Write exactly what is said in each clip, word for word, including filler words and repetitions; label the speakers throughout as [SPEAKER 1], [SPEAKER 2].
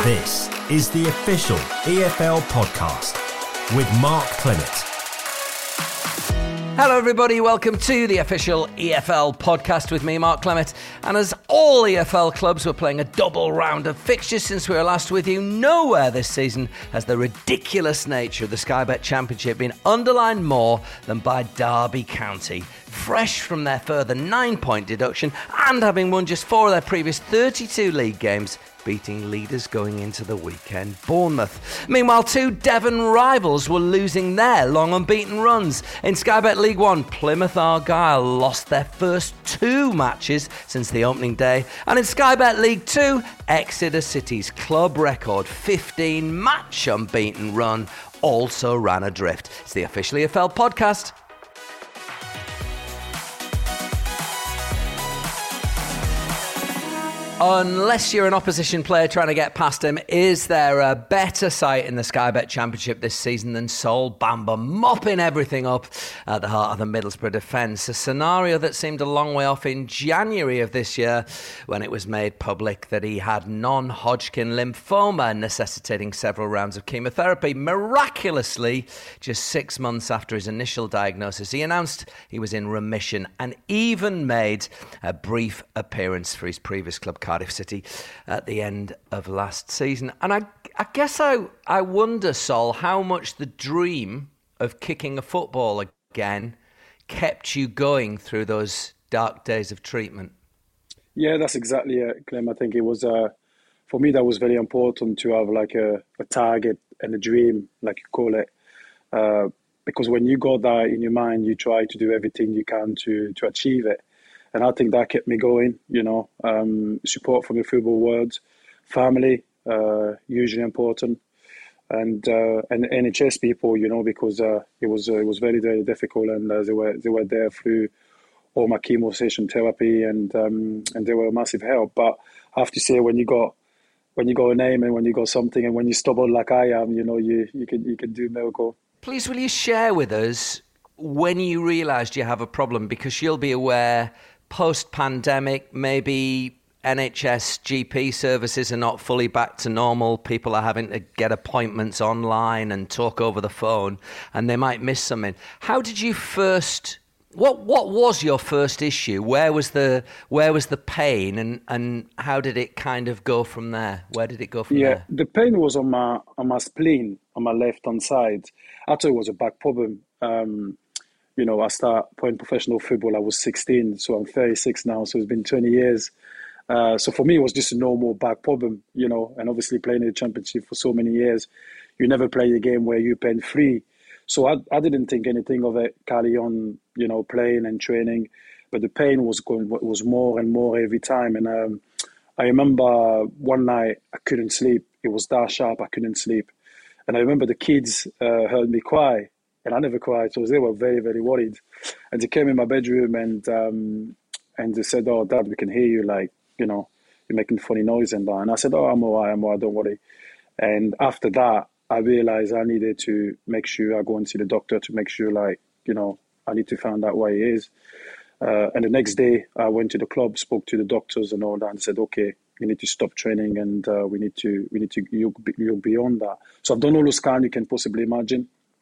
[SPEAKER 1] This is the official E F L podcast with Mark Clement.
[SPEAKER 2] Hello everybody, welcome to the official E F L podcast with me, Mark Clement. And as all E F L clubs were playing a double round of fixtures since we were last with you, nowhere this season has the ridiculous nature of the Sky Bet Championship been underlined more than by Derby County. Fresh from their further nine-point deduction and having won just four of their previous thirty-two league games, beating leaders going into the weekend, Bournemouth. Meanwhile, two Devon rivals were losing their long unbeaten runs. In Sky Bet League One, Plymouth Argyle lost their first two matches since the opening day. And in Sky Bet League Two, Exeter City's club record fifteen match unbeaten run also ran adrift. It's the official E F L podcast. Unless you're an opposition player trying to get past him, is there a better sight in the Sky Bet Championship this season than Sol Bamba mopping everything up at the heart of the Middlesbrough defence? A scenario that seemed a long way off in January of this year when it was made public that he had non-Hodgkin lymphoma necessitating several rounds of chemotherapy. Miraculously, just six months after his initial diagnosis, he announced he was in remission and even made a brief appearance for his previous club, Cardiff City, at the end of last season. And I, I guess I, I wonder, Sol, how much the dream of kicking a football again kept you going through those dark days of treatment.
[SPEAKER 3] Yeah, that's exactly it, Clem. I think it was, uh, for me, that was very important to have like a, a target and a dream, like you call it. Uh, because when you got that in your mind, you try to do everything you can to, to achieve it. And I think that kept me going, you know, um, support from the football world, family, uh, hugely important, and uh, and N H S people, you know, because uh, it was uh, it was very, very difficult, and uh, they were they were there through all my chemo session therapy, and um, and they were a massive help. But I have to say, when you got when you got a name and when you got something, and when you're stubborn like I am, you know, you you can you can do miracle.
[SPEAKER 2] Please, will you share with us when you realised you have a problem, because you'll be aware, post-pandemic, maybe N H S G P services are not fully back to normal. People are having to get appointments online and talk over the phone, and they might miss something. How did you first... What what was your first issue? Where was the where was the pain, and, and how did it kind of go from there? Where did it go from
[SPEAKER 3] yeah,
[SPEAKER 2] there?
[SPEAKER 3] Yeah, the pain was on my on my spleen, on my left-hand side. I thought it was a back problem. Um, You know, I started playing professional football, I was sixteen, so I'm thirty-six now, so it's been twenty years. Uh, so for me, it was just a normal back problem, you know, and obviously playing in the Championship for so many years, you never play a game where you're paying free. So I, I didn't think anything of it, carry on, you know, playing and training, but the pain was going, was more and more every time. And um, I remember one night I couldn't sleep. It was that sharp, I couldn't sleep. And I remember the kids uh, heard me cry. And I never cried, so they were very, very worried. And they came in my bedroom and um, and they said, "Oh, Dad, we can hear you, like, you know, you're making funny noise and that." And I said, "Oh, I'm all right, I'm all right, don't worry." And after that, I realized I needed to make sure I go and see the doctor to make sure, like, you know, I need to find out why it is. Uh, and the next day, I went to the club, spoke to the doctors and all that, and said, "Okay, you need to stop training, and uh, we need to, we need to, you'll be, you'll be on that." So I've done all the scan you can possibly imagine.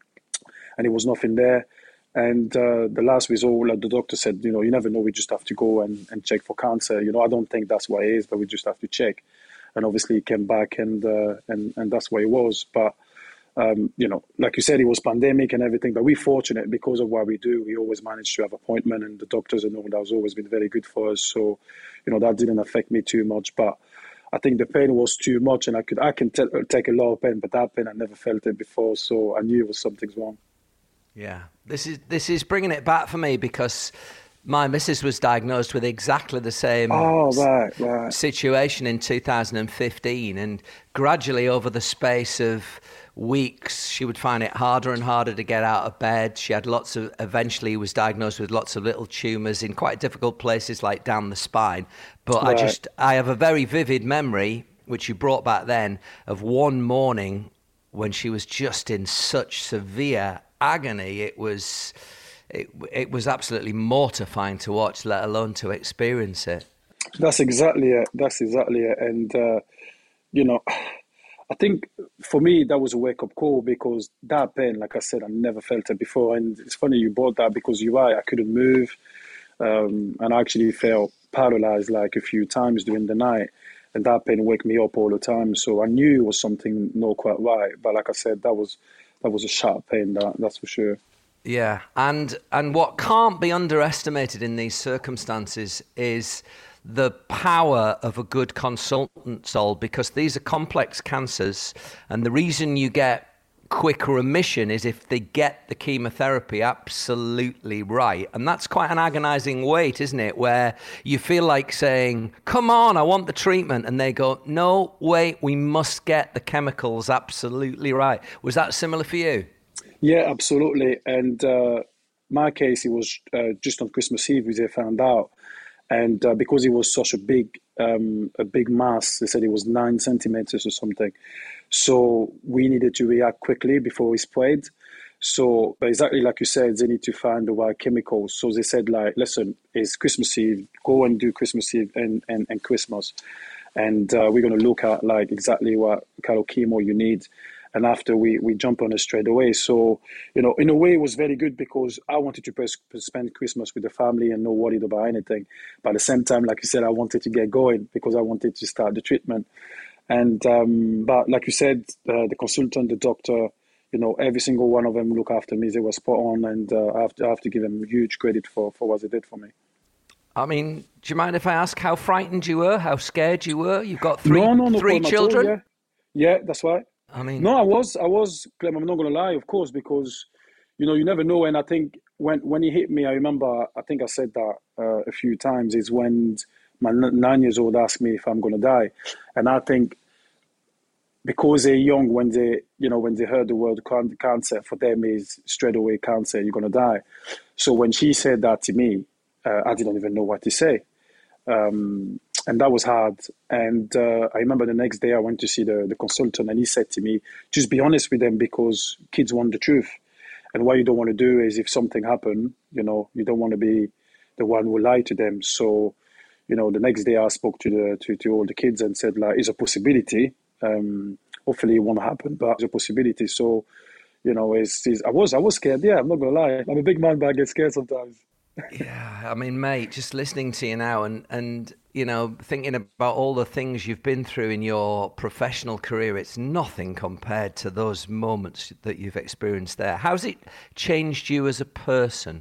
[SPEAKER 3] And it was nothing there. And uh, the last result, like the doctor said, you know, you never know, we just have to go and, and check for cancer. You know, I don't think that's what it is, but we just have to check. And obviously it came back and uh, and, and that's what it was. But, um, you know, like you said, it was pandemic and everything, but we're fortunate because of what we do. We always managed to have appointment, and the doctors and all that has always been very good for us. So, you know, that didn't affect me too much. But I think the pain was too much, and I could I can t- take a lot of pain, but that pain, I never felt it before. So I knew it was something's wrong.
[SPEAKER 2] Yeah, this is this is bringing it back for me, because my missus was diagnosed with exactly the same
[SPEAKER 3] oh, right, right.
[SPEAKER 2] situation in two thousand fifteen, and gradually over the space of weeks, she would find it harder and harder to get out of bed. She had lots of, eventually was diagnosed with lots of little tumours in quite difficult places like down the spine. But right. I just, I have a very vivid memory, which you brought back then, of one morning when she was just in such severe agony. It was it, it was absolutely mortifying to watch, let alone to experience it.
[SPEAKER 3] That's exactly it. That's exactly it. And, uh, you know, I think for me, that was a wake up call because that pain, like I said, I never felt it before. And it's funny you brought that because you're right, I couldn't move. Um, and I actually felt paralyzed like a few times during the night. And that pain wake me up all the time. So I knew it was something not quite right. But like I said, that was that was a sharp pain, that, that's for sure.
[SPEAKER 2] Yeah, and and what can't be underestimated in these circumstances is the power of a good consultant, Sol, because these are complex cancers, and the reason you get quick remission is if they get the chemotherapy absolutely right. And that's quite an agonizing wait, isn't it? Where you feel like saying, come on, I want the treatment. And they go, no, wait, we must get the chemicals absolutely right. Was that similar for you?
[SPEAKER 3] Yeah, absolutely. And uh, my case, it was uh, just on Christmas Eve, they found out. And uh, because it was such a big, um, a big mass, they said it was nine centimeters or something. So we needed to react quickly before we spread. So, but exactly like you said, they need to find the right chemicals. So they said, like, listen, it's Christmas Eve, go and do Christmas Eve and, and, and Christmas. And uh, we're going to look at like exactly what kind of chemo you need. And after we, we jump on it straight away. So, you know, in a way it was very good because I wanted to pres- spend Christmas with the family and not worried about anything. But at the same time, like you said, I wanted to get going because I wanted to start the treatment. And, um, but like you said, uh, the consultant, the doctor, you know, every single one of them look after me. They were spot on. And uh, I, have to, I have to give them huge credit for, for what they did for me.
[SPEAKER 2] I mean, do you mind if I ask how frightened you were, how scared you were? You've got three,
[SPEAKER 3] no, no, no
[SPEAKER 2] three children?
[SPEAKER 3] all, yeah. yeah, that's right.
[SPEAKER 2] I mean,
[SPEAKER 3] no, I was, I was, Clem, I'm not going to lie, of course, because, you know, you never know. And I think when, when he hit me, I remember, I think I said that uh, a few times, is when my nine years old asked me if I'm going to die. And I think because they're young, when they, you know, when they heard the word cancer, for them is straight away cancer, you're going to die. So when she said that to me, uh, I didn't even know what to say. Um, and that was hard. And uh, I remember the next day I went to see the, the consultant, and he said to me, just be honest with them because kids want the truth. And what you don't want to do is if something happened, you know, you don't want to be the one who lied to them. So, you know, the next day I spoke to the to, to all the kids and said, like, it's a possibility. Um, hopefully it won't happen, but it's a possibility. So, you know, it's, it's, I was I was scared. Yeah, I'm not going to lie. I'm a big man, but I get scared sometimes.
[SPEAKER 2] Yeah, I mean, mate, just listening to you now and, and, you know, thinking about all the things you've been through in your professional career, it's nothing compared to those moments that you've experienced there. How's it changed you as a person?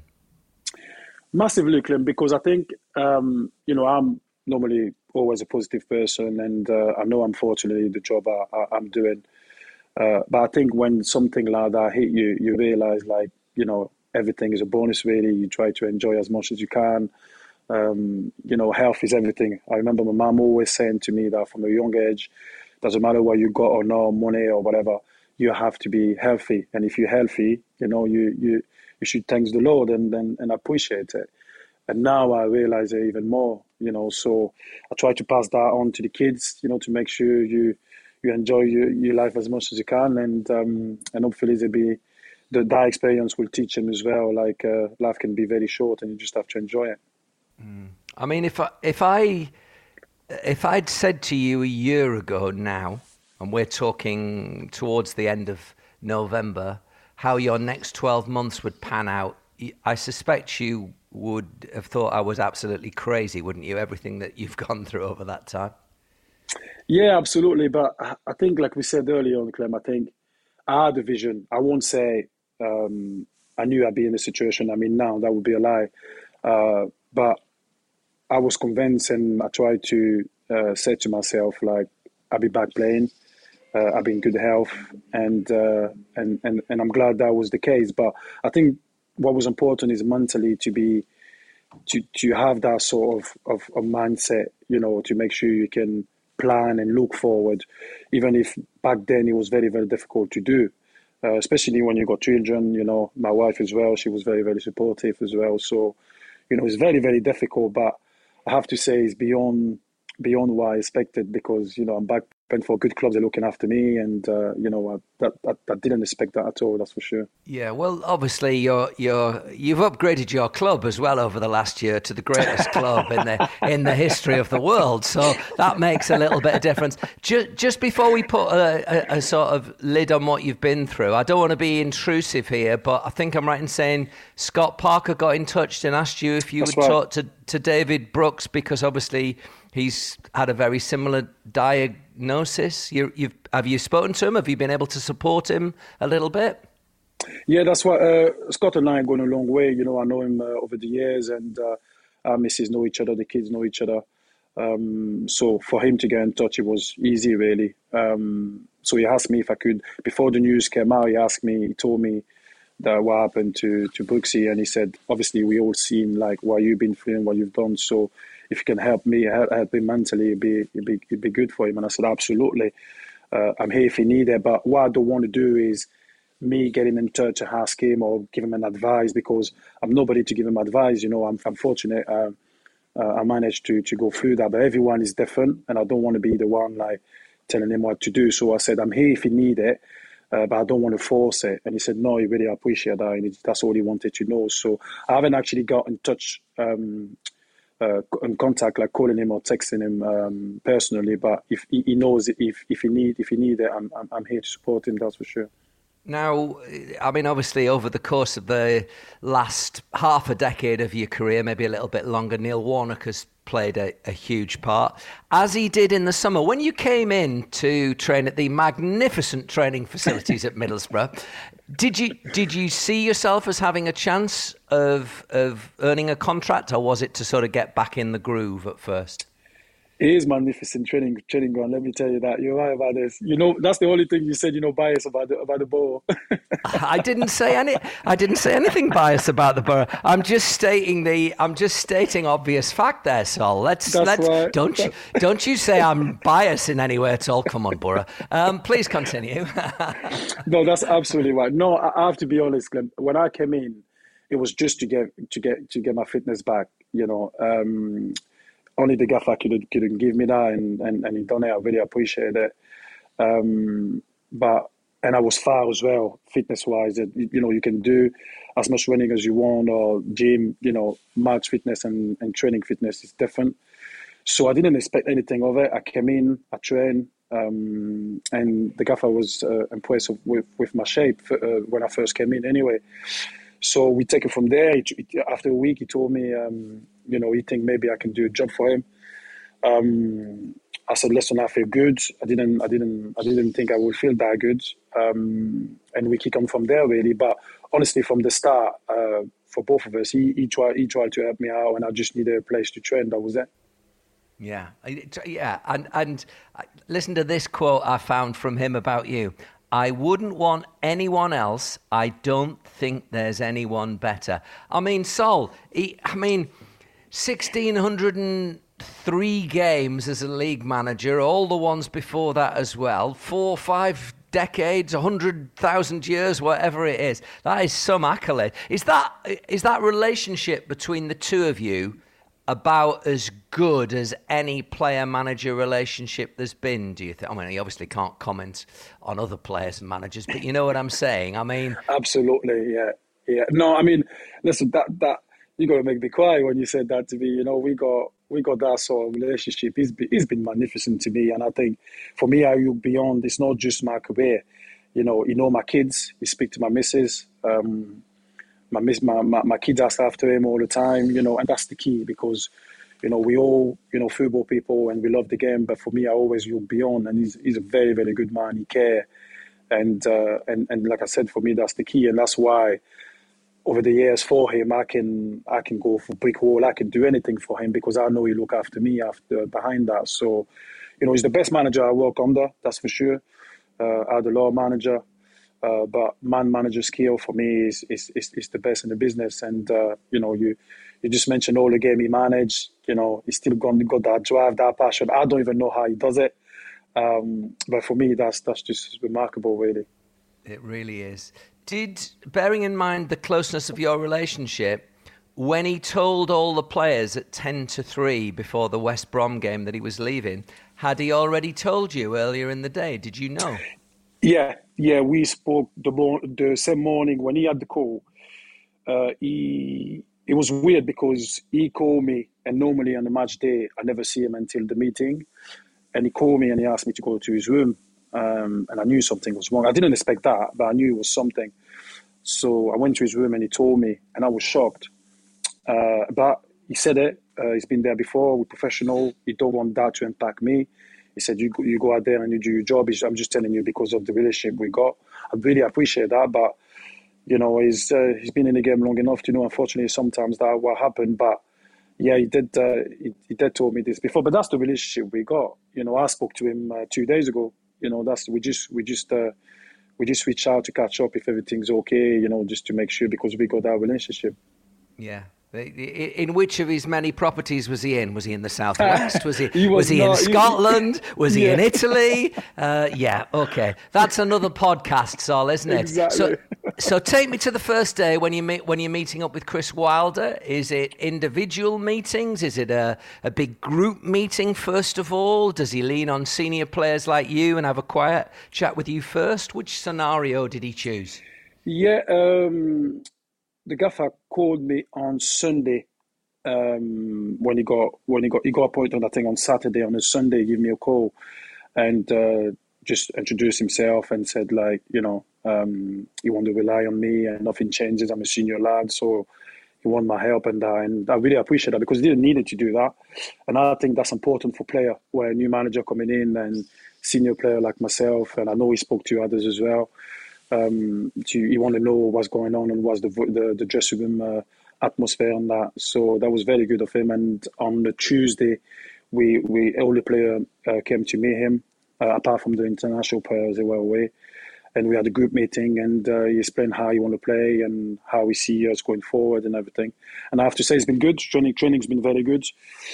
[SPEAKER 3] Massively, Clem, because I think, um, you know, I'm normally always a positive person, and uh, I know, unfortunately, the job I, I, I'm doing. Uh, but I think when something like that hit you, you realize, like, you know, everything is a bonus, really. You try to enjoy as much as you can. Um, you know, health is everything. I remember my mom always saying to me that from a young age, doesn't matter what you got or no money or whatever, you have to be healthy. And if you're healthy, you know, you you, you should thank the Lord and, and, and appreciate it. And now I realize it even more, you know, so I try to pass that on to the kids, you know, to make sure you you enjoy your, your life as much as you can. And, um, and hopefully they'll be, The, that experience will teach them as well. Like uh, life can be very short, and you just have to enjoy it.
[SPEAKER 2] Mm. I mean, if I, if I if I'd said to you a year ago now, and we're talking towards the end of November, how your next twelve months would pan out, I suspect you would have thought I was absolutely crazy, wouldn't you? Everything that you've gone through over that time.
[SPEAKER 3] Yeah, absolutely. But I think, like we said earlier on, Clem, I think I had a vision. I won't say um, I knew I'd be in the situation I'm in now. That would be a lie. Uh, but I was convinced, and I tried to uh, say to myself, like, I'll be back playing. Uh, I'll be in good health, and, uh, and and and I'm glad that was the case. But I think what was important is mentally to be to to have that sort of, of, of mindset, you know, to make sure you can plan and look forward, even if back then it was very, very difficult to do, uh, especially when you got children. You know, my wife as well, she was very, very supportive as well. So, you know, it's very, very difficult, but I have to say it's beyond beyond what I expected, because, you know, I'm back playing for good clubs, they're looking after me, and uh, you know uh, that, that I didn't expect that at all. That's for sure.
[SPEAKER 2] Yeah, well, obviously you're you're you've upgraded your club as well over the last year to the greatest club in the in the history of the world. So that makes a little bit of difference. Just just before we put a, a, a sort of lid on what you've been through, I don't want to be intrusive here, but I think I'm right in saying Scott Parker got in touch and asked you if you
[SPEAKER 3] That's
[SPEAKER 2] would
[SPEAKER 3] right.
[SPEAKER 2] talk to to David Brooks, because obviously he's had a very similar diagnosis. You, you've, have you spoken to him? Have you been able to support him a little bit?
[SPEAKER 3] Yeah, that's what uh, Scott and I have gone a long way. You know, I know him uh, over the years, and uh, our missus know each other, the kids know each other. Um, so for him to get in touch, it was easy, really. Um, so he asked me if I could, before the news came out, he asked me, he told me that what happened to, to Brooksy, and he said, obviously we all seen like what you've been through and what you've done, so if you can help me, help, help him mentally, it'd be, it'd be, it'd be good for him. And I said, absolutely. Uh, I'm here if you need it. But what I don't want to do is me getting in touch to ask him or give him an advice, because I'm nobody to give him advice. You know, I'm, I'm fortunate. Uh, uh, I managed to, to go through that, but everyone is different, and I don't want to be the one like telling him what to do. So I said, I'm here if you need it, uh, but I don't want to force it. And he said, no, he really appreciate that. And that's all he wanted to know. So I haven't actually got in touch, um, Uh, in contact, like calling him or texting him um, personally, but if he, he knows if if he need if he need it, I'm, I'm I'm here to support him. That's for sure.
[SPEAKER 2] Now, I mean, obviously, over the course of the last half a decade of your career, maybe a little bit longer, Neil Warnock has played a, a huge part, as he did in the summer. When you came in to train at the magnificent training facilities at Middlesbrough, did you did you see yourself as having a chance of of earning a contract, or was it to sort of get back in the groove at first?
[SPEAKER 3] It is magnificent training training ground. Let me tell you that. You're right about this. You know, that's the only thing you said. You know, bias about the about the borough.
[SPEAKER 2] I didn't say any. I didn't say anything biased about the borough. I'm just stating the. I'm just stating obvious fact there, Sol. Let's
[SPEAKER 3] That's
[SPEAKER 2] let's
[SPEAKER 3] right.
[SPEAKER 2] don't you don't you say I'm biased in any way at all. Come on, Borough. Um, please continue.
[SPEAKER 3] No, that's absolutely right. No, I I have to be honest, Glenn. When I came in, it was just to get to get to get my fitness back. You know. Um, Only the gaffer could couldn't give me that, and, and, and he done it. I really appreciate it. Um, but and I was far as well, fitness wise. That you know you can do as much running as you want, or gym. You know, match fitness and, and training fitness is different. So I didn't expect anything of it. I came in, I trained, um, and the gaffer was uh, impressed with with my shape uh, when I first came in. Anyway, so we take it from there. He, after a week, he told me. Um, You know, he think maybe I can do a job for him. Um, I said, listen, I feel good. I didn't, I didn't, I didn't think I would feel that good. Um, and we kick on from there, really. But honestly, from the start, uh, for both of us, he, he tried, he tried to help me out, and I just needed a place to train. That was it.
[SPEAKER 2] Yeah, yeah, and and listen to this quote I found from him about you. I wouldn't want anyone else. I don't think there's anyone better. I mean, Sol, he, I mean, one thousand six hundred three games as a league manager, all the ones before that as well, four, five decades, one hundred thousand years, whatever it is. That is some accolade. Is that is that relationship between the two of you about as good as any player-manager relationship there's been, do you think? I mean, you obviously can't comment on other players and managers, but you know what I'm saying? I mean...
[SPEAKER 3] Absolutely, yeah. yeah. No, I mean, listen, that... that you got to make me cry when you said that to me. You know, we got we got that sort of relationship. He's been, he's been magnificent to me. And I think for me, I look beyond, it's not just my career. You know, you know my kids, he speak to my missus. Um, my, miss, my, my, my kids ask after him all the time, you know, and that's the key because, you know, we all, you know, football people and we love the game. But for me, I always look beyond, and he's he's a very, very good man. He care. And, uh, and, and like I said, for me, that's the key. And that's why over the years for him, I can I can go for brick wall. I can do anything for him because I know he look after me after behind that. So, you know, he's the best manager I work under, that's for sure. Uh, I had a law manager, uh, but man manager skill for me is is, is, is the best in the business. And uh, you know, you you just mentioned all the game he managed. You know, he's still got got that drive, that passion. I don't even know how he does it, um, but for me, that's that's just remarkable, really.
[SPEAKER 2] It really is. Did, bearing in mind the closeness of your relationship, when he told all the players at ten to three before the West Brom game that he was leaving, Had he already told you earlier in the day? Did you know?
[SPEAKER 3] Yeah, yeah, we spoke the, mor- the same morning when he had the call. Uh, he it was weird because he called me, and normally on the match day I never see him until the meeting, and he called me and he asked me to go to his room, um, and I knew something was wrong. I didn't expect that, but I knew it was something. So I went to his room and he told me, and I was shocked. Uh, but he said it. Uh, he's been there before. We're professional. He don't want that to impact me. He said, you, you go out there and you do your job. I'm just telling you because of the relationship we got. I really appreciate that. But, you know, he's uh, he's been in the game long enough to know, unfortunately, sometimes that what happened. But, yeah, he did uh, he, he did told me this before. But that's the relationship we got. You know, I spoke to him uh, two days ago. You know, that's we just we just uh, we just reach out to catch up if everything's okay. You know, just to make sure because we got that relationship.
[SPEAKER 2] Yeah. In which of his many properties was he in? Was he in the southwest? Was he?
[SPEAKER 3] he was,
[SPEAKER 2] was he
[SPEAKER 3] not,
[SPEAKER 2] in Scotland? Was he
[SPEAKER 3] yeah.
[SPEAKER 2] in Italy? Uh, yeah. Okay, that's another podcast, Sol, isn't it?
[SPEAKER 3] Exactly.
[SPEAKER 2] So, so take me to the first day when you meet when you're meeting up with Chris Wilder. Is it individual meetings? Is it a a big group meeting first of all? Does he lean on senior players like you and have a quiet chat with you first? Which scenario did he choose?
[SPEAKER 3] Yeah. Um... The gaffer called me on Sunday um, when he got when he got he got appointed. I think on Saturday. On a Sunday, he gave me a call and uh, just introduced himself and said like, you know, um, he want to rely on me and nothing changes. I'm a senior lad, so he want my help and that. And I really appreciate that because he didn't need it to do that. And I think that's important for player where a new manager coming in and senior player like myself. And I know he spoke to others as well. Um, to, you want to know what's going on and what's the the, the dressing room uh, atmosphere and that. So that was very good of him. And on the Tuesday, we we all the players uh, came to meet him, uh, apart from the international players, they were away. And we had a group meeting, and uh, he explained how he want to play and how we see us going forward and everything. And I have to say, it's been good. Training training's been very good.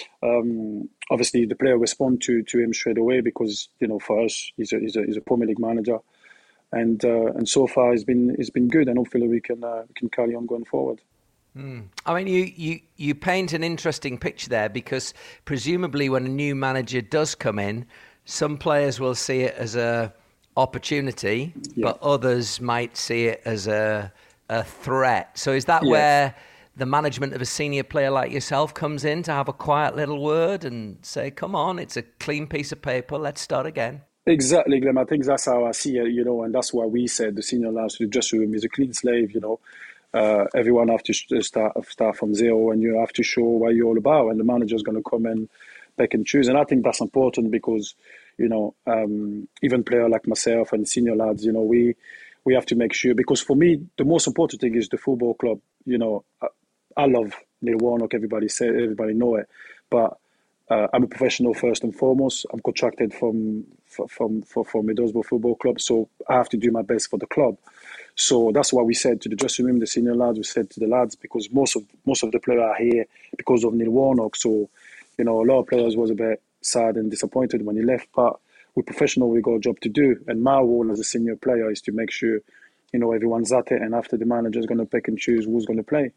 [SPEAKER 3] Um, obviously, the player respond to to him straight away because you know for us, he's a he's a, he's a Premier League manager. And uh, and so far it's been it's been good, and hopefully we can uh, we can carry on going forward.
[SPEAKER 2] Mm. I mean, you, you you paint an interesting picture there because presumably when a new manager does come in, some players will see it as a opportunity, yeah. but others might see it as a a threat. So is that yes. where the management of a senior player like yourself comes in to have a quiet little word and say, "Come on, it's a clean piece of paper. Let's start again."
[SPEAKER 3] Exactly, Glenn. I think that's how I see it, you know, and that's why we said the senior lads to the dressing room is a clean slate, you know. Uh, everyone have to start start from zero, and you have to show what you're all about, and the manager's going to come and pick and choose. And I think that's important because, you know, um, even player like myself and senior lads, you know, we we have to make sure, because for me, the most important thing is the football club. You know, I, I love Neil Warnock, everybody say, everybody know it, but Uh, I'm a professional first and foremost. I'm contracted from from from, from Middlesbrough Football Club, so I have to do my best for the club. So that's why we said to the dressing room, the senior lads, we said to the lads, because most of most of the players are here because of Neil Warnock. So, you know, a lot of players was a bit sad and disappointed when he left, but we're professional, we got a job to do. And my role as a senior player is to make sure, you know, everyone's at it, and after the manager's going to pick and choose who's going to play.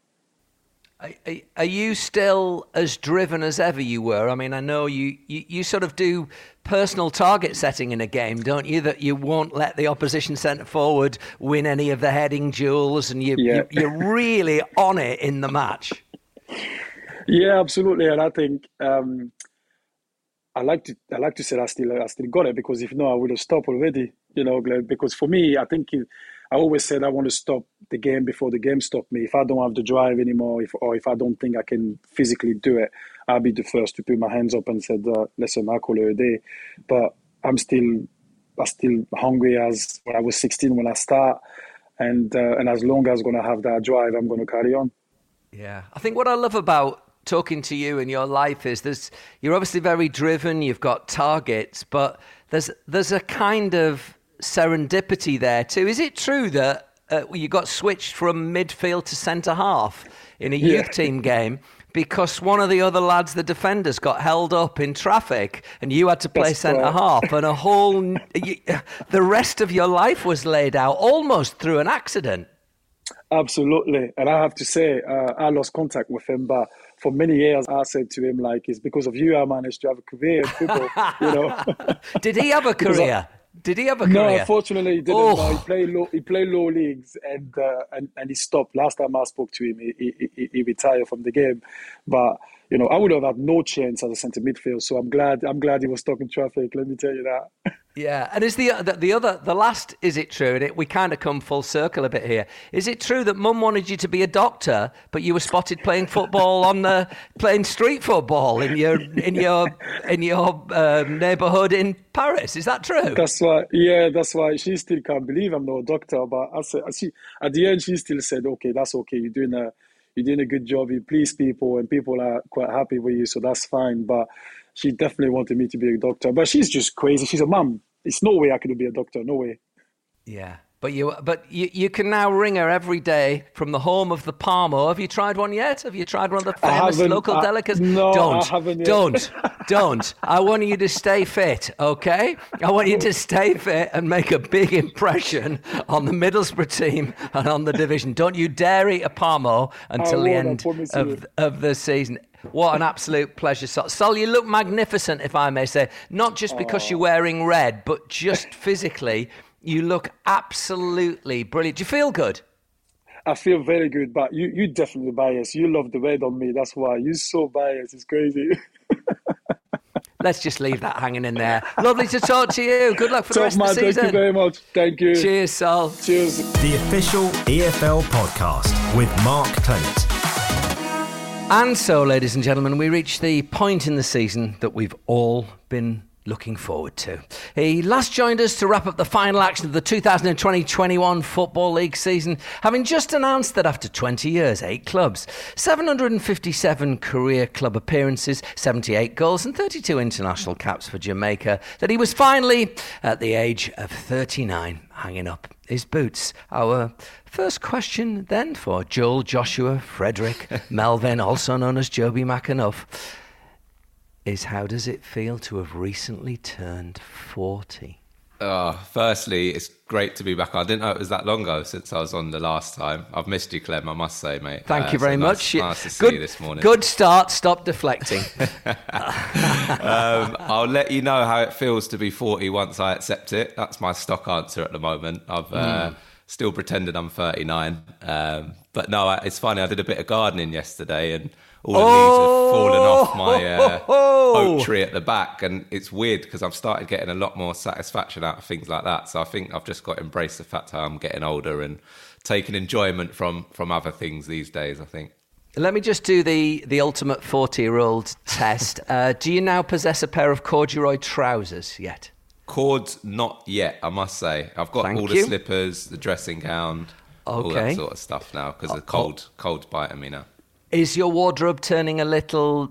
[SPEAKER 2] Are you still as driven as ever you were? I mean, I know you, you, you sort of do personal target setting in a game, don't you? That you won't let the opposition centre forward win any of the heading duels, and you,
[SPEAKER 3] yeah.
[SPEAKER 2] you, you're really on it in the match.
[SPEAKER 3] Yeah, absolutely. And I think um, I like to I like to say I still I still got it, because if not, I would have stopped already. You know, because for me, I think it, I always said I want to stop the game before the game stopped me. If I don't have the drive anymore, if, or if I don't think I can physically do it, I'll be the first to put my hands up and said, uh, listen, I'll call it a day. But I'm still I'm still hungry as when I was sixteen when I start. And uh, and as long as I'm going to have that drive, I'm going to carry on.
[SPEAKER 2] Yeah. I think what I love about talking to you in your life is there's, you're obviously very driven, you've got targets, but there's there's a kind of serendipity there too. Is it true that uh, you got switched from midfield to centre half in a youth yeah. team game because one of the other lads, the defenders, got held up in traffic and you had to play That's centre right. half, and a whole you, the rest of your life was laid out almost through an accident?
[SPEAKER 3] Absolutely. And I have to say, uh, I lost contact with him, but for many years, I said to him, like, it's because of you I managed to have a career in football, you know.
[SPEAKER 2] Did he have a career? Did he have a career?
[SPEAKER 3] No, unfortunately, he didn't.
[SPEAKER 2] Oh.
[SPEAKER 3] No, he played low. He played low leagues, and uh, and and he stopped. Last time I spoke to him, he, he, he retired from the game. But you know, I would have had no chance as a centre midfield. So I'm glad. I'm glad he was talking traffic. Let me tell you that.
[SPEAKER 2] Yeah, and is the, the the other the last? Is it true? And it, we kind of come full circle a bit here. Is it true that Mum wanted you to be a doctor, but you were spotted playing football on the playing street football in your in your in your um, neighbourhood in Paris? Is that true?
[SPEAKER 3] That's why. Yeah, that's why she still can't believe I'm not a doctor. But I said, she at the end, she still said, "Okay, that's okay. You're doing a you're doing a good job. You please people, and people are quite happy with you, so that's fine." But she definitely wanted me to be a doctor. But she's just crazy. She's a mum. It's no way I could be a doctor. No way.
[SPEAKER 2] Yeah, but you but you, you can now ring her every day from the home of the Parmo. Have you tried one yet? Have you tried one of the famous local
[SPEAKER 3] I,
[SPEAKER 2] delicacies?
[SPEAKER 3] No,
[SPEAKER 2] don't,
[SPEAKER 3] I haven't yet.
[SPEAKER 2] Don't, don't. I want you to stay fit, okay? I want you to stay fit and make a big impression on the Middlesbrough team and on the division. Don't you dare eat a Parmo until the end of, of the season. What an absolute pleasure, Sol. Sol, you look magnificent, if I may say. Not just because oh. you're wearing red, but just physically, you look absolutely brilliant. Do you feel good?
[SPEAKER 3] I feel very good, but you you definitely biased. You love the red on me. That's why. You're so biased. It's crazy.
[SPEAKER 2] Let's just leave that hanging in there. Lovely to talk to you. Good luck for the
[SPEAKER 3] Top
[SPEAKER 2] rest
[SPEAKER 3] man,
[SPEAKER 2] of the season.
[SPEAKER 3] Thank you very much. Thank you.
[SPEAKER 2] Cheers, Sol.
[SPEAKER 3] Cheers.
[SPEAKER 1] The official E F L podcast with Mark Clement.
[SPEAKER 2] And so, ladies and gentlemen, we reach the point in the season that we've all been looking forward to. He last joined us to wrap up the final action of the two thousand twenty twenty-one Football League season, having just announced that after twenty years, eight clubs, seven hundred fifty-seven career club appearances, seventy-eight goals and thirty-two international caps for Jamaica, that he was finally, at the age of thirty-nine, hanging up his boots. Our first question then for Joel, Joshua, Frederick, Melvin, also known as Joby McAnuff, is how does it feel to have recently turned forty?
[SPEAKER 4] Oh, firstly, it's great to be back. I didn't know it was that long ago since I was on the last time. I've missed you, Clem, I must say, mate.
[SPEAKER 2] Thank
[SPEAKER 4] uh,
[SPEAKER 2] you very
[SPEAKER 4] so
[SPEAKER 2] much.
[SPEAKER 4] Nice, nice to see
[SPEAKER 2] good,
[SPEAKER 4] you this morning.
[SPEAKER 2] Good start. Stop deflecting.
[SPEAKER 4] um, I'll let you know how it feels to be forty once I accept it. That's my stock answer at the moment. I've uh, mm. still pretended I'm thirty-nine. Um, but no, it's funny. I did a bit of gardening yesterday and all the oh, leaves have fallen off my uh, oak tree at the back, and it's weird because I've started getting a lot more satisfaction out of things like that. So I think I've just got to embrace the fact that I'm getting older and taking enjoyment from, from other things these days, I think.
[SPEAKER 2] Let me just do the, the ultimate forty-year-old test. Uh, do you now possess a pair of corduroy trousers yet?
[SPEAKER 4] Cords, not yet, I must say. I've got
[SPEAKER 2] Thank
[SPEAKER 4] all
[SPEAKER 2] you.
[SPEAKER 4] the slippers, the dressing gown,
[SPEAKER 2] okay.
[SPEAKER 4] all that sort of stuff now because the cold, cold's biting me now.
[SPEAKER 2] Is your wardrobe turning a little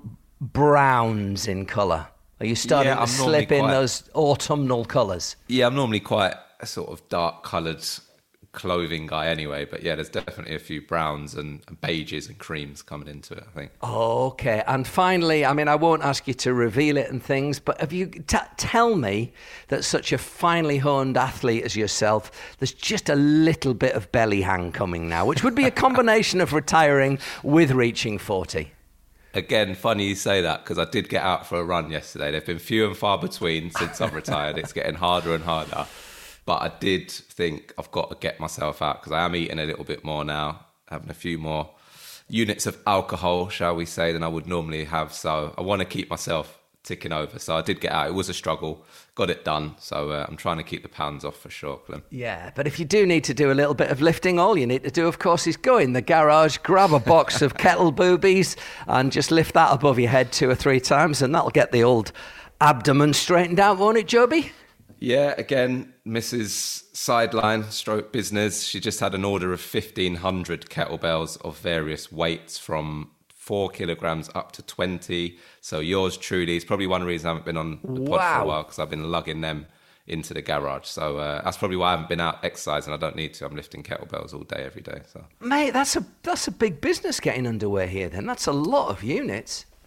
[SPEAKER 2] browns in colour? Are you starting
[SPEAKER 4] yeah,
[SPEAKER 2] to
[SPEAKER 4] I'm
[SPEAKER 2] slip in
[SPEAKER 4] quite,
[SPEAKER 2] those autumnal colours?
[SPEAKER 4] Yeah, I'm normally quite a sort of dark-coloured clothing guy anyway, but yeah, there's definitely a few browns and beiges and creams coming into it, I think.
[SPEAKER 2] Okay, and finally, I mean, I won't ask you to reveal it and things, but have you t- tell me that such a finely honed athlete as yourself, there's just a little bit of belly hang coming now, which would be a combination of retiring with reaching forty.
[SPEAKER 4] Again, funny you say that because I did get out for a run yesterday. They've been few and far between since I've retired. It's getting harder and harder. But I did think I've got to get myself out because I am eating a little bit more now, having a few more units of alcohol, shall we say, than I would normally have. So I want to keep myself ticking over. So I did get out. It was a struggle. Got it done. So uh, I'm trying to keep the pounds off for sure, Clem.
[SPEAKER 2] Yeah, but if you do need to do a little bit of lifting, all you need to do, of course, is go in the garage, grab a box of kettle boobies and just lift that above your head two or three times and that'll get the old abdomen straightened out, won't it, Joby?
[SPEAKER 4] Yeah, again, Missus Sideline stroke business. She just had an order of fifteen hundred kettlebells of various weights from four kilograms up to twenty. So yours truly is probably one reason I haven't been on the pod
[SPEAKER 2] wow.
[SPEAKER 4] for a while because I've been lugging them into the garage. So uh, that's probably why I haven't been out exercising. I don't need to. I'm lifting kettlebells all day, every day. So,
[SPEAKER 2] mate, that's a that's a big business getting underway here then. That's a lot of units.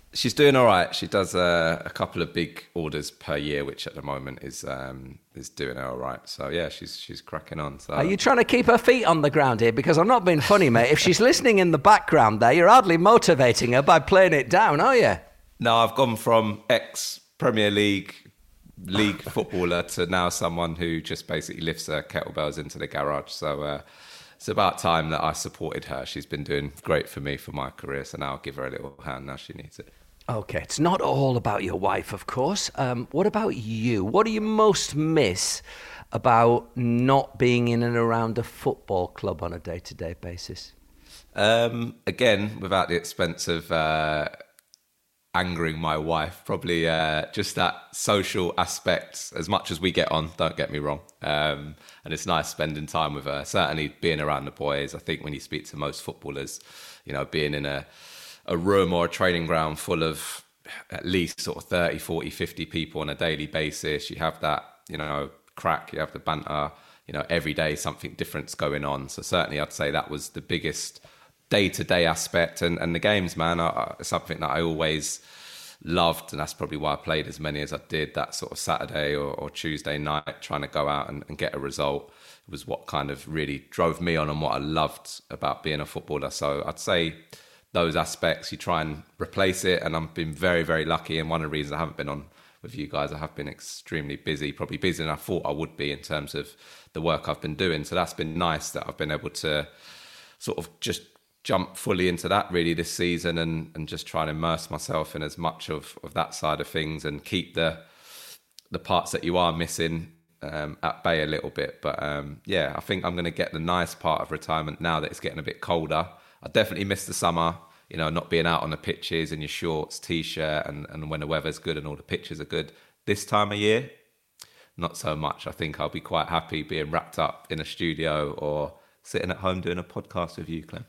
[SPEAKER 4] She's doing all right. She does uh, a couple of big orders per year, which at the moment is um, is doing her all right. So yeah, she's she's cracking on. So.
[SPEAKER 2] Are you trying to keep her feet on the ground here? Because I'm not being funny, mate. If she's listening in the background there, you're hardly motivating her by playing it down, are you?
[SPEAKER 4] No, I've gone from ex-Premier League league footballer to now someone who just basically lifts her kettlebells into the garage. So uh, it's about time that I supported her. She's been doing great for me for my career, so now I'll give her a little hand now she needs it.
[SPEAKER 2] Okay, it's not all about your wife, of course. Um, what about you? What do you most miss about not being in and around a football club on a day-to-day basis?
[SPEAKER 4] Um, again, without the expense of uh, angering my wife, probably uh, just that social aspect, as much as we get on, don't get me wrong. Um, and it's nice spending time with her. Certainly being around the boys. I think when you speak to most footballers, you know, being in a a room or a training ground full of at least sort of thirty, forty, fifty people on a daily basis. You have that, you know, crack, you have the banter, you know, every day something different's going on. So certainly I'd say that was the biggest day-to-day aspect. And, and the games, man, are, are something that I always loved. And that's probably why I played as many as I did. That sort of Saturday or, or Tuesday night, trying to go out and, and get a result was what kind of really drove me on and what I loved about being a footballer. So I'd say those aspects, you try and replace it, and I've been very, very lucky. And one of the reasons I haven't been on with you guys, I have been extremely busy, probably busier than I thought I would be in terms of the work I've been doing. So that's been nice that I've been able to sort of just jump fully into that really this season and, and just try and immerse myself in as much of, of that side of things and keep the the parts that you are missing um, at bay a little bit. But um, yeah, I think I'm going to get the nice part of retirement now that it's getting a bit colder. I definitely miss the summer, you know, not being out on the pitches in your shorts, T-shirt, and, and when the weather's good and all the pitches are good. This time of year, not so much. I think I'll be quite happy being wrapped up in a studio or sitting at home doing a podcast with you, Clem.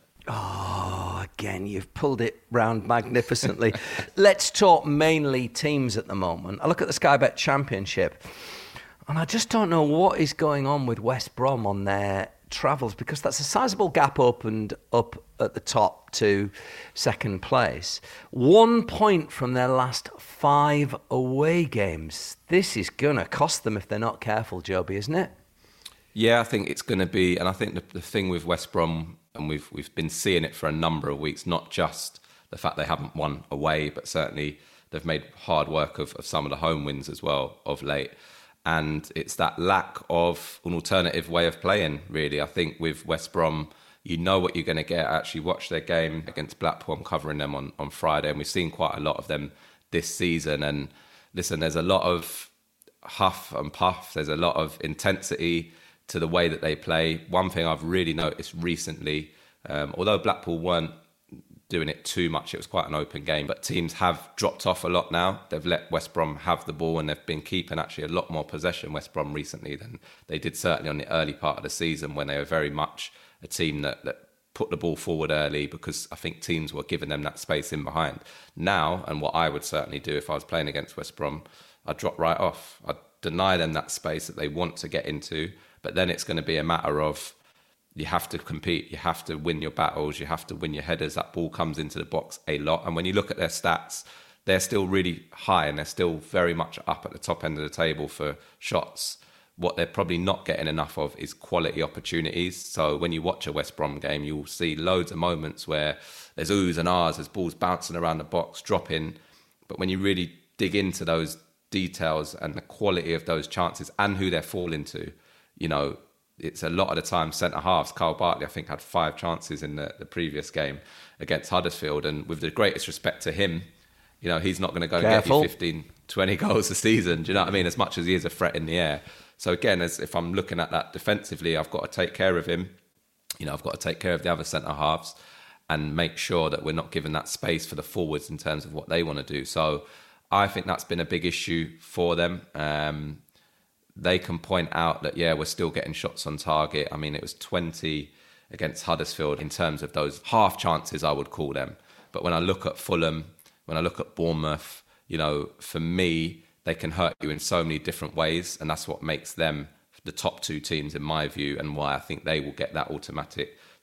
[SPEAKER 2] Oh, again, you've pulled it round magnificently. Let's talk mainly teams at the moment. I look at the Sky Bet Championship, and I just don't know what is going on with West Brom on their travels, because that's a sizable gap opened up at the top to second place. One point from their last five away games. This is going to cost them if they're not careful, Joby, isn't it?
[SPEAKER 4] Yeah, I think it's going to be, and I think the, the thing with West Brom, and we've we've been seeing it for a number of weeks, not just the fact they haven't won away, but certainly they've made hard work of, of some of the home wins as well of late. And it's that lack of an alternative way of playing, really. I think with West Brom, you know what you're going to get. I actually watched their game against Blackpool. I'm covering them on, on Friday, and we've seen quite a lot of them this season. And listen, there's a lot of huff and puff. There's a lot of intensity to the way that they play. One thing I've really noticed recently, um, although Blackpool weren't doing it too much, it was quite an open game, but teams have dropped off a lot now. They've let West Brom have the ball, and they've been keeping actually a lot more possession, West Brom, recently than they did certainly on the early part of the season, when they were very much a team that, that put the ball forward early, because I think teams were giving them that space in behind. Now, and what I would certainly do if I was playing against West Brom, I'd drop right off. I'd deny them that space that they want to get into, but then it's going to be a matter of you have to compete, you have to win your battles, you have to win your headers. That ball comes into the box a lot. And when you look at their stats, they're still really high, and they're still very much up at the top end of the table for shots. What they're probably not getting enough of is quality opportunities. So when you watch a West Brom game, you'll see loads of moments where there's oohs and ahs, there's balls bouncing around the box, dropping. But when you really dig into those details and the quality of those chances and who they're falling to, you know, it's a lot of the time centre halves. Kyle Bartley, I think, had five chances in the, the previous game against Huddersfield. And with the greatest respect to him, you know, he's not going to go
[SPEAKER 2] Careful.
[SPEAKER 4] and get you fifteen, twenty goals a season. Do you know what I mean? As much as he is a threat in the air. So again, as if I'm looking at that defensively, I've got to take care of him. You know, I've got to take care of the other centre halves and make sure that we're not giving that space for the forwards in terms of what they want to do. So I think that's been a big issue for them. Um, They can point out that, yeah, we're still getting shots on target. I mean, it was twenty against Huddersfield in terms of those half chances, I would call them. But when I look at Fulham, when I look at Bournemouth, you know, for me, they can hurt you in so many different ways. And that's what makes them the top two teams in my view, and why I think they will get that automatic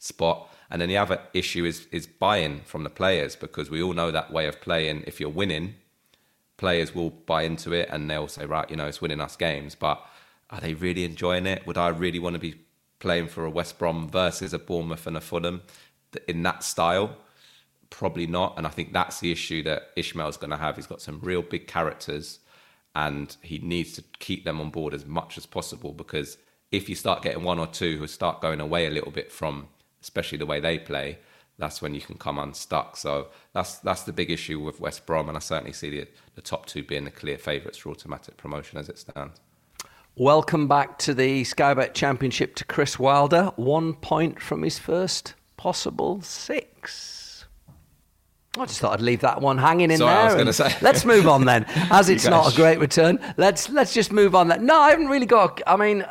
[SPEAKER 4] spot. And then the other issue is is buy-in from the players, because we all know that way of playing. If you're winning, players will buy into it and they'll say, right, you know, it's winning us games. But are they really enjoying it? Would I really want to be playing for a West Brom versus a Bournemouth and a Fulham in that style? Probably not. And I think that's the issue that Ismaël's going to have. He's got some real big characters and he needs to keep them on board as much as possible, because if you start getting one or two who start going away a little bit from, especially the way they play, that's when you can come unstuck. So that's that's the big issue with West Brom, and I certainly see the, the top two being the clear favourites for automatic promotion as it stands.
[SPEAKER 2] Welcome back to the Sky Bet Championship to Chris Wilder. One point from his first possible six. I just thought I'd leave that one hanging in
[SPEAKER 4] Sorry,
[SPEAKER 2] there.
[SPEAKER 4] I was going to say.
[SPEAKER 2] Let's move on then. As it's not a great return, let's let's just move on. Then. No, I haven't really got. I mean,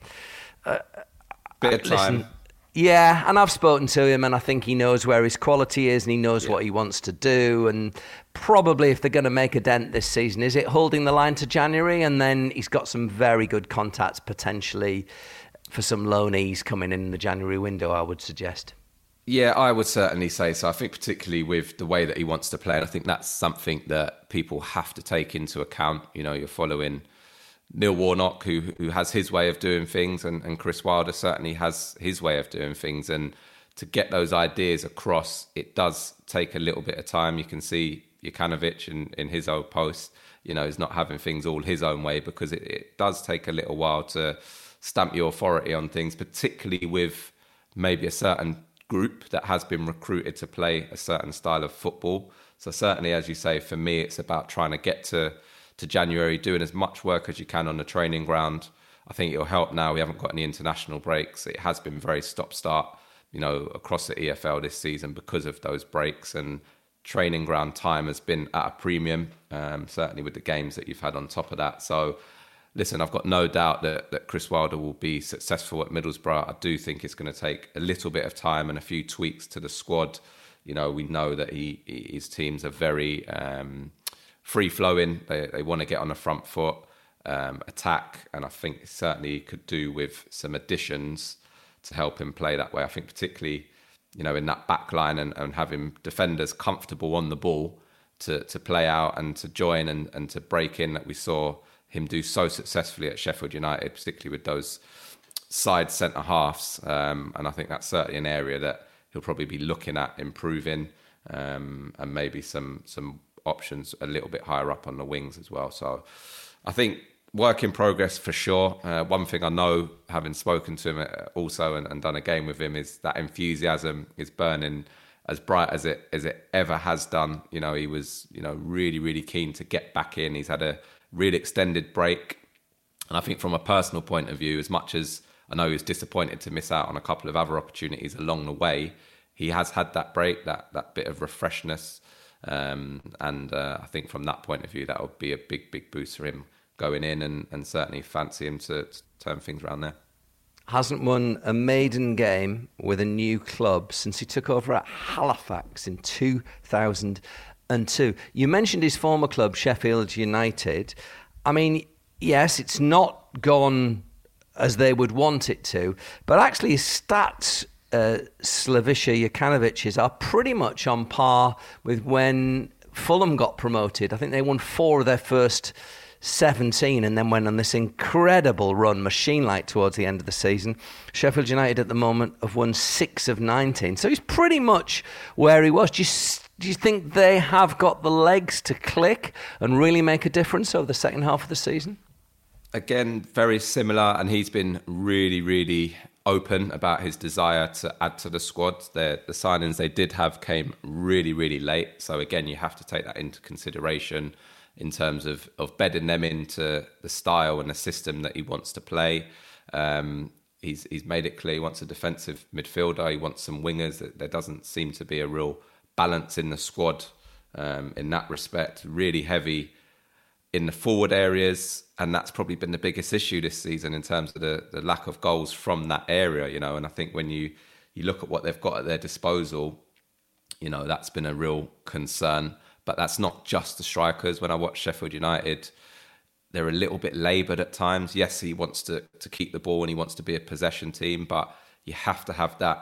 [SPEAKER 4] uh, bit of time.
[SPEAKER 2] Listen, yeah, and I've spoken to him, and I think he knows where his quality is, and he knows yeah. what he wants to do. And probably, if they're going to make a dent this season, is it holding the line to January? And then he's got some very good contacts potentially for some loanees coming in the January window, I would suggest.
[SPEAKER 4] Yeah, I would certainly say so. I think particularly with the way that he wants to play, and I think that's something that people have to take into account. You know, you're following Neil Warnock, who who has his way of doing things, and, and Chris Wilder certainly has his way of doing things. And to get those ideas across, it does take a little bit of time. You can see Jokanovic in, in his own post, you know, is not having things all his own way, because it, it does take a little while to stamp your authority on things, particularly with maybe a certain group that has been recruited to play a certain style of football. So certainly, as you say, for me, it's about trying to get to to January, doing as much work as you can on the training ground. I think it'll help now. We haven't got any international breaks. It has been very stop-start, you know, across the E F L this season because of those breaks, and training ground time has been at a premium, um, certainly with the games that you've had on top of that. So, listen, I've got no doubt that, that Chris Wilder will be successful at Middlesbrough. I do think it's going to take a little bit of time and a few tweaks to the squad. You know, we know that he his teams are very um, free-flowing. They, they want to get on the front foot, um, attack, and I think certainly he could do with some additions to help him play that way. I think particularly, you know, in that back line and, and having defenders comfortable on the ball to, to play out and to join and, and to break in, that we saw him do so successfully at Sheffield United, particularly with those side centre halves. Um, and I think that's certainly an area that he'll probably be looking at improving, um, and maybe some some options a little bit higher up on the wings as well. So I think work in progress for sure. Uh, one thing I know, having spoken to him also and, and done a game with him, is that enthusiasm is burning as bright as it as it ever has done. You know, he was, you know, really, really keen to get back in. He's had a really extended break. And I think from a personal point of view, as much as I know he was disappointed to miss out on a couple of other opportunities along the way, he has had that break, that that bit of refreshness. Um, and uh, I think from that point of view, that would be a big, big boost for him going in, and, and certainly fancy him to, to turn things around there.
[SPEAKER 2] Hasn't won a maiden game with a new club since he took over at Halifax in two thousand two. You mentioned his former club, Sheffield United. I mean, yes, it's not gone as they would want it to, but actually his stats, uh, Slaviša Jokanovic's, are pretty much on par with when Fulham got promoted. I think they won four of their first seventeen and then went on this incredible run, machine-like, towards the end of the season. Sheffield United at the moment have won six of nineteen. So he's pretty much where he was. Do you, do you think they have got the legs to click and really make a difference over the second half of the season?
[SPEAKER 4] Again, very similar, and he's been really, really open about his desire to add to the squad. The, the signings they did have came really, really late. So again, you have to take that into consideration in terms of, of bedding them into the style and the system that he wants to play. Um, he's he's made it clear he wants a defensive midfielder. He wants some wingers. There doesn't seem to be a real balance in the squad um, in that respect. Really heavy in the forward areas, and that's probably been the biggest issue this season in terms of the, the lack of goals from that area, you know. And I think when you, you look at what they've got at their disposal, you know, that's been a real concern. But that's not just the strikers. When I watch Sheffield United, they're a little bit laboured at times. Yes, he wants to, to keep the ball and he wants to be a possession team, but you have to have that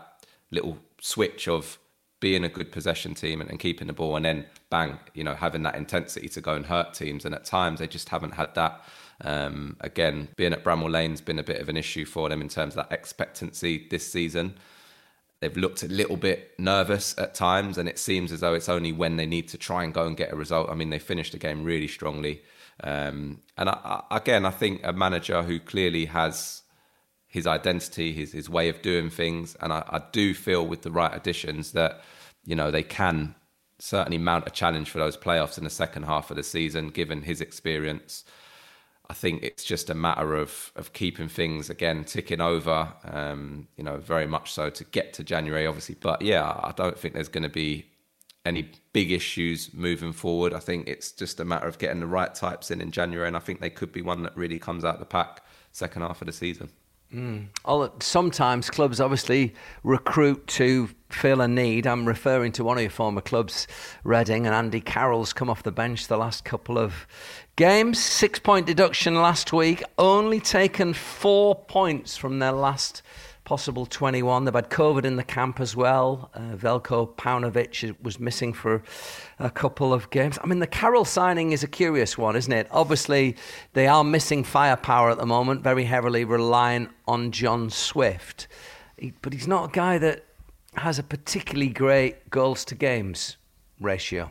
[SPEAKER 4] little switch of being a good possession team and, and keeping the ball, and then bang, you know, having that intensity to go and hurt teams. And at times they just haven't had that. Um, again, being at Bramall Lane's been a bit of an issue for them in terms of that expectancy this season. They've looked a little bit nervous at times, and it seems as though it's only when they need to try and go and get a result. I mean, they finished the game really strongly. Um, and I, I, again, I think a manager who clearly has his identity, his his way of doing things, and I, I do feel with the right additions that, you know, they can certainly mount a challenge for those playoffs in the second half of the season, given his experience. I think it's just a matter of of keeping things, again, ticking over, um, you know, very much so to get to January, obviously. But yeah, I don't think there's going to be any big issues moving forward. I think it's just a matter of getting the right types in in January, and I think they could be one that really comes out of the pack second half of the season.
[SPEAKER 2] Mm. Sometimes clubs obviously recruit to fill a need. I'm referring to one of your former clubs, Reading, and Andy Carroll's come off the bench the last couple of games. Six-point deduction last week, only taken four points from their last possible twenty-one. They've had COVID in the camp as well. Uh, Veljko Paunovic was missing for a couple of games. I mean, the Carroll signing is a curious one, isn't it? Obviously, they are missing firepower at the moment, very heavily relying on John Swift. He, but he's not a guy that has a particularly great goals to games ratio.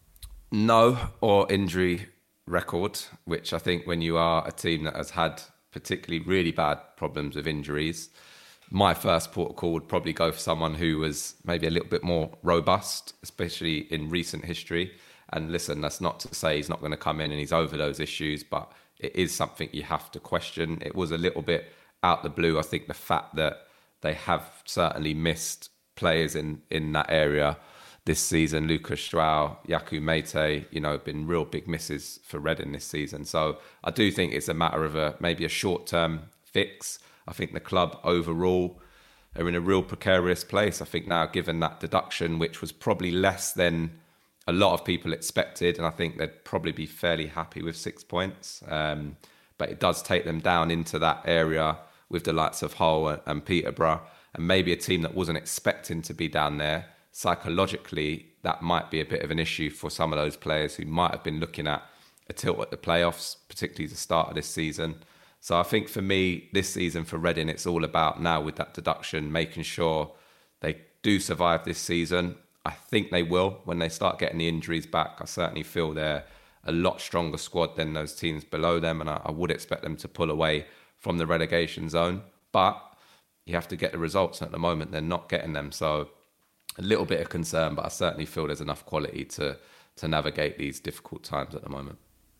[SPEAKER 4] No, or injury record, which I think when you are a team that has had particularly really bad problems with injuries, my first port of call would probably go for someone who was maybe a little bit more robust, especially in recent history. And listen, that's not to say he's not going to come in and he's over those issues, but it is something you have to question. It was a little bit out the blue. I think the fact that they have certainly missed players in, in that area this season, Lucas Strau, Yaku Mete, you know, been real big misses for Reading this season. So I do think it's a matter of a maybe a short-term fix. I think the club overall are in a real precarious place. I think now, given that deduction, which was probably less than a lot of people expected, and I think they'd probably be fairly happy with six points. Um, but it does take them down into that area with the likes of Hull and Peterborough, and maybe a team that wasn't expecting to be down there. Psychologically, that might be a bit of an issue for some of those players who might have been looking at a tilt at the playoffs, particularly the start of this season. So I think for me, this season for Reading, it's all about now with that deduction, making sure they do survive this season. I think they will when they start getting the injuries back. I certainly feel they're a lot stronger squad than those teams below them, and I, I would expect them to pull away from the relegation zone. But you have to get the results, and at the moment they're not getting them. So a little bit of concern, but I certainly feel there's enough quality to to navigate these difficult times at the moment.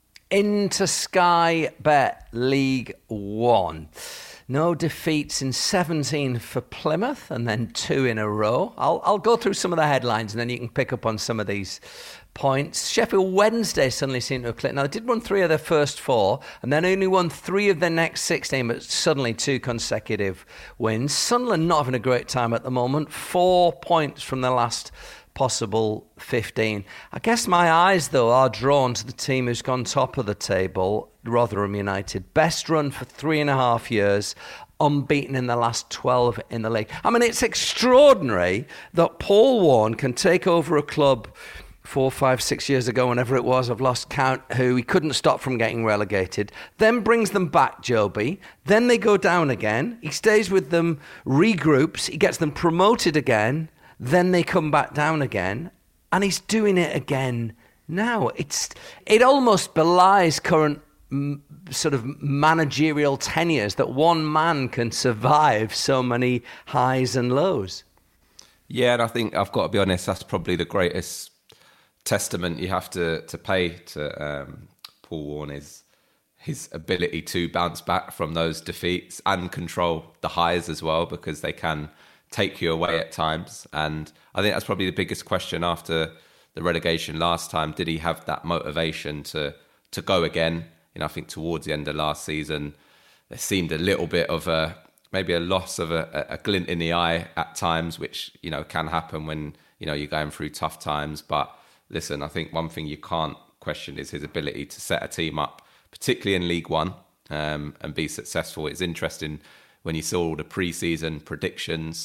[SPEAKER 2] Into Sky Bet League One. No defeats in seventeen for Plymouth, and then two in a row. I'll I'll go through some of the headlines, and then you can pick up on some of these points. Sheffield Wednesday suddenly seemed to have clicked. Now, they did win three of their first four, and then only won three of their next sixteen, but suddenly two consecutive wins. Sunderland not having a great time at the moment. Four points from their last possible fifteen. I guess my eyes, though, are drawn to the team who's gone top of the table, Rotherham United. Best run for three and a half years, unbeaten in the last twelve in the league. I mean, it's extraordinary that Paul Warne can take over a club four, five, six years ago, whenever it was, I've lost count, who he couldn't stop from getting relegated, then brings them back, Joby. Then they go down again. He stays with them, regroups, he gets them promoted again. Then they come back down again, and he's doing it again now. It's it almost belies current m- sort of managerial tenures that one man can survive so many highs and lows.
[SPEAKER 4] Yeah, and I think I've got to be honest, that's probably the greatest testament you have to to pay to um, Paul Warne is his ability to bounce back from those defeats and control the highs as well, because they can take you away at times. And I think that's probably the biggest question after the relegation last time. Did he have that motivation to to go again? You know, I think towards the end of last season, there seemed a little bit of a maybe a loss of a, a glint in the eye at times, which, you know, can happen when, you know, you're going through tough times. But listen, I think one thing you can't question is his ability to set a team up, particularly in League One, um, and be successful. It's interesting when you saw all the pre-season predictions,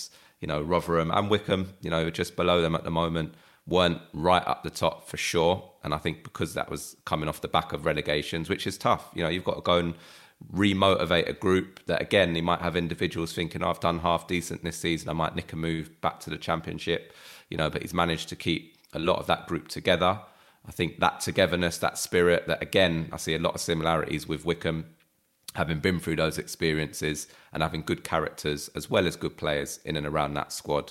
[SPEAKER 4] you know, Rotherham and Wycombe, you know, just below them at the moment, weren't right up the top for sure. And I think because that was coming off the back of relegations, which is tough, you know, you've got to go and remotivate a group that, again, you might have individuals thinking, oh, I've done half decent this season, I might nick a move back to the Championship, you know, but he's managed to keep a lot of that group together. I think that togetherness, that spirit, that again, I see a lot of similarities with Wycombe, having been through those experiences and having good characters as well as good players in and around that squad.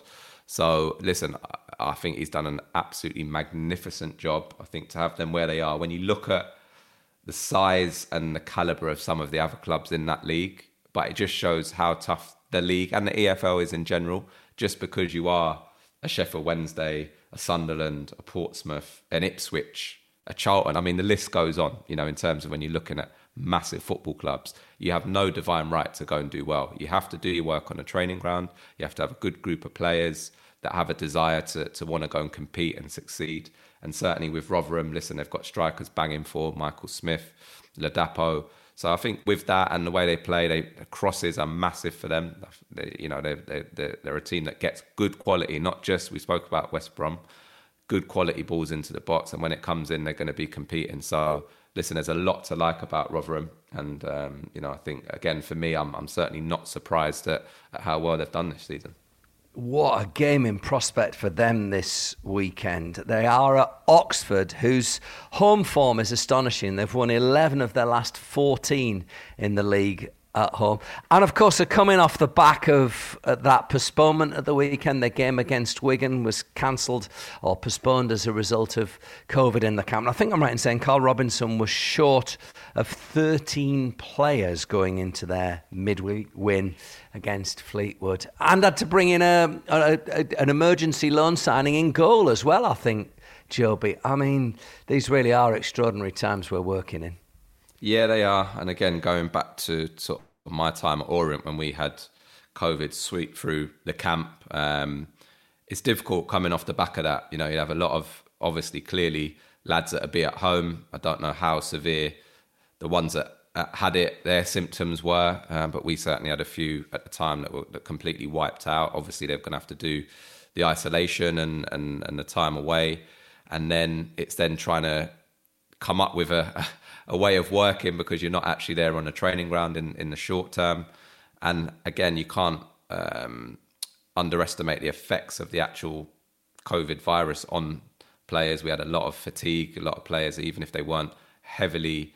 [SPEAKER 4] So listen, I think he's done an absolutely magnificent job. I think to have them where they are, when you look at the size and the calibre of some of the other clubs in that league, but it just shows how tough the league and the E F L is in general, just because you are a Sheffield Wednesday, a Sunderland, a Portsmouth, an Ipswich, a Charlton. I mean, the list goes on, you know, in terms of when you're looking at massive football clubs. You have no divine right to go and do well. You have to do your work on a training ground. You have to have a good group of players that have a desire to, to want to go and compete and succeed. And certainly with Rotherham, listen, they've got strikers banging for Michael Smith, Ladapo. So I think with that and the way they play, they, the crosses are massive for them. They, you know, they, they, they're, they're a team that gets good quality, not just, we spoke about West Brom, good quality balls into the box. And when it comes in, they're going to be competing. So listen, there's a lot to like about Rotherham. And, um, you know, I think, again, for me, I'm, I'm certainly not surprised at, at how well they've done this season.
[SPEAKER 2] What a game in prospect for them this weekend. They are at Oxford, whose home form is astonishing. They've won eleven of their last fourteen in the league at home. And of course, they're coming off the back of uh, that postponement at the weekend. Their game against Wigan was cancelled or postponed as a result of COVID in the camp. And I think I'm right in saying Carl Robinson was short of thirteen players going into their midweek win against Fleetwood, and had to bring in a, a, a an emergency loan signing in goal as well, I think, Joby. I mean, these really are extraordinary times we're working in.
[SPEAKER 4] Yeah, they are. And again, going back to sort of my time at Orient when we had COVID sweep through the camp, um, it's difficult coming off the back of that. You know, you have a lot of, obviously, clearly, lads that are be at home. I don't know how severe the ones that had it, their symptoms were, um, but we certainly had a few at the time that were that completely wiped out. Obviously, they're going to have to do the isolation and, and, and the time away. And then it's then trying to come up with a, a way of working because you're not actually there on the training ground in, in the short term. And again, you can't um, underestimate the effects of the actual COVID virus on players. We had a lot of fatigue, a lot of players, even if they weren't heavily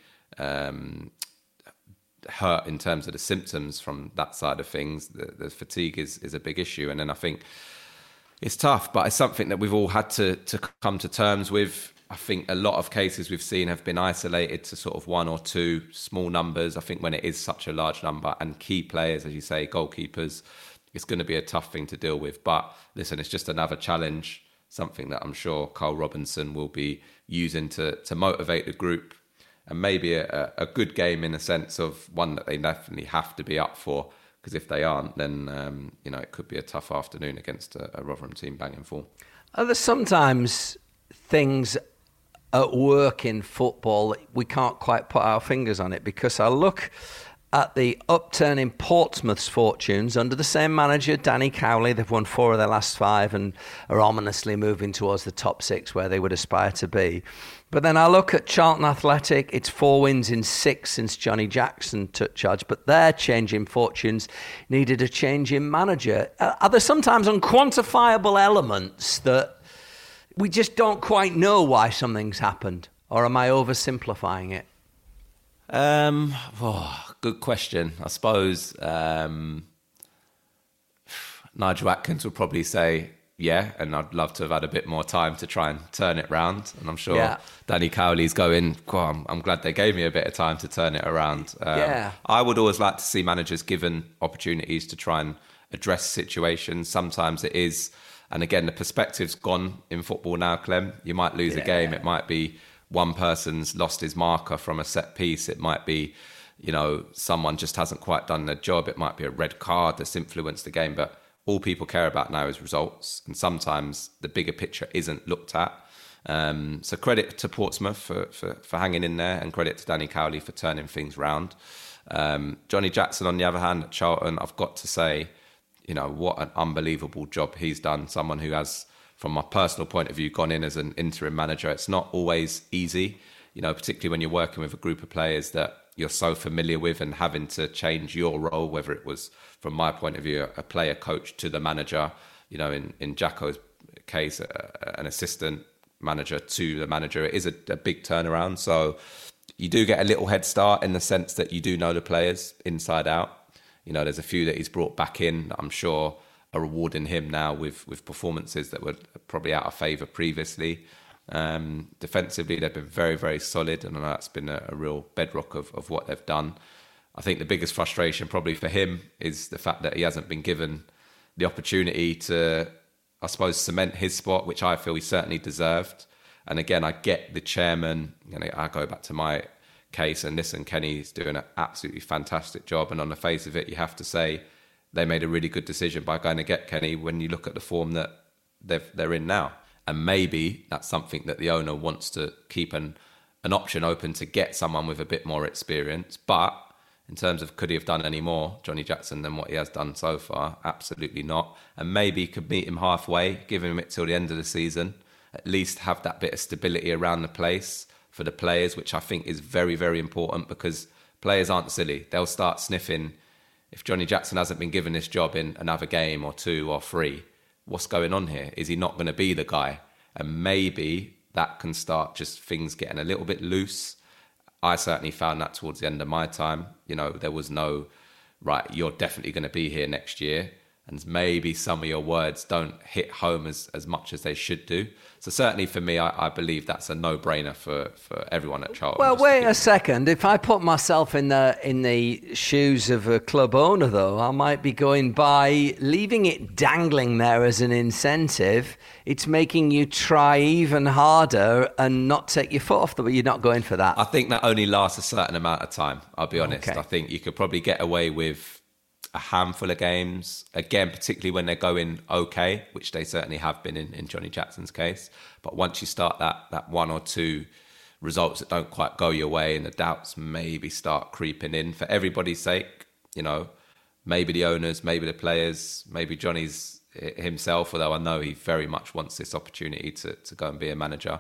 [SPEAKER 4] um, hurt in terms of the symptoms from that side of things, the, the fatigue is, is a big issue. And then I think it's tough, but it's something that we've all had to, to come to terms with. I think a lot of cases we've seen have been isolated to sort of one or two small numbers. I think when it is such a large number and key players, as you say, goalkeepers, it's going to be a tough thing to deal with. But listen, it's just another challenge, something that I'm sure Carl Robinson will be using to, to motivate the group, and maybe a, a good game in the sense of one that they definitely have to be up for. Because if they aren't, then um, you know, it could be a tough afternoon against a, a Rotherham team banging full.
[SPEAKER 2] Are there sometimes things at work in football we can't quite put our fingers on it? Because I look at the upturn in Portsmouth's fortunes under the same manager, Danny Cowley. They've won four of their last five and are ominously moving towards the top six where they would aspire to be. But then I look at Charlton Athletic. It's four wins in six since Johnny Jackson took charge. But their change in fortunes needed a change in manager. Are there sometimes unquantifiable elements that we just don't quite know why something's happened? Or am I oversimplifying it?
[SPEAKER 4] Um, oh, good question. I suppose um, Nigel Atkins would probably say, yeah, and I'd love to have had a bit more time to try and turn it around. And I'm sure yeah. Danny Cowley's going, oh, I'm, I'm glad they gave me a bit of time to turn it around. Um, yeah. I would always like to see managers given opportunities to try and address situations. Sometimes it is, and again, the perspective's gone in football now, Clem. You might lose yeah. a game. It might be one person's lost his marker from a set piece. It might be, you know, someone just hasn't quite done their job. It might be a red card that's influenced the game. But all people care about now is results. And sometimes the bigger picture isn't looked at. Um, so credit to Portsmouth for, for, for hanging in there, and credit to Danny Cowley for turning things round. Um, Johnny Jackson, on the other hand, at Charlton, I've got to say, you know, what an unbelievable job he's done. Someone who has, from my personal point of view, gone in as an interim manager. It's not always easy, you know, particularly when you're working with a group of players that you're so familiar with and having to change your role, whether it was, from my point of view, a player coach to the manager, you know, in, in Jacko's case, a, an assistant manager to the manager. It is a, a big turnaround. So you do get a little head start in the sense that you do know the players inside out. You know, there's a few that he's brought back in that I'm sure are rewarding him now with, with performances that were probably out of favour previously. Um, defensively, they've been very, very solid, and I know that's been a, a real bedrock of, of what they've done. I think the biggest frustration probably for him is the fact that he hasn't been given the opportunity to, I suppose, cement his spot, which I feel he certainly deserved. And again, I get the chairman, you know, I go back to my case and listen, Kenny's doing an absolutely fantastic job. And on the face of it, you have to say they made a really good decision by going to get Kenny when you look at the form that they've, they're in now. And maybe that's something that the owner wants to keep an, an option open to get someone with a bit more experience. But in terms of could he have done any more, Johnny Jackson, than what he has done so far? Absolutely not. And maybe you could meet him halfway, give him it till the end of the season, at least have that bit of stability around the place for the players, which I think is very, very important, because players aren't silly. They'll start sniffing. If Johnny Jackson hasn't been given this job in another game or two or three, what's going on here? Is he not going to be the guy? And maybe that can start just things getting a little bit loose. I certainly found that towards the end of my time. You know, there was no, right, you're definitely going to be here next year. And maybe some of your words don't hit home as, as much as they should do. So certainly for me, I, I believe that's a no-brainer for, for everyone at Charlton.
[SPEAKER 2] Well, wait a second. If I put myself in the in the shoes of a club owner, though, I might be going by leaving it dangling there as an incentive. It's making you try even harder and not take your foot off the. You're not going for that.
[SPEAKER 4] I think that only lasts a certain amount of time. I'll be honest.
[SPEAKER 2] Okay.
[SPEAKER 4] I think you could probably get away with a handful of games, again, particularly when they're going okay, which they certainly have been in, in Johnny Jackson's case. But once you start that that one or two results that don't quite go your way and the doubts maybe start creeping in, for everybody's sake, you know, maybe the owners, maybe the players, maybe Johnny's himself, although I know he very much wants this opportunity to, to go and be a manager.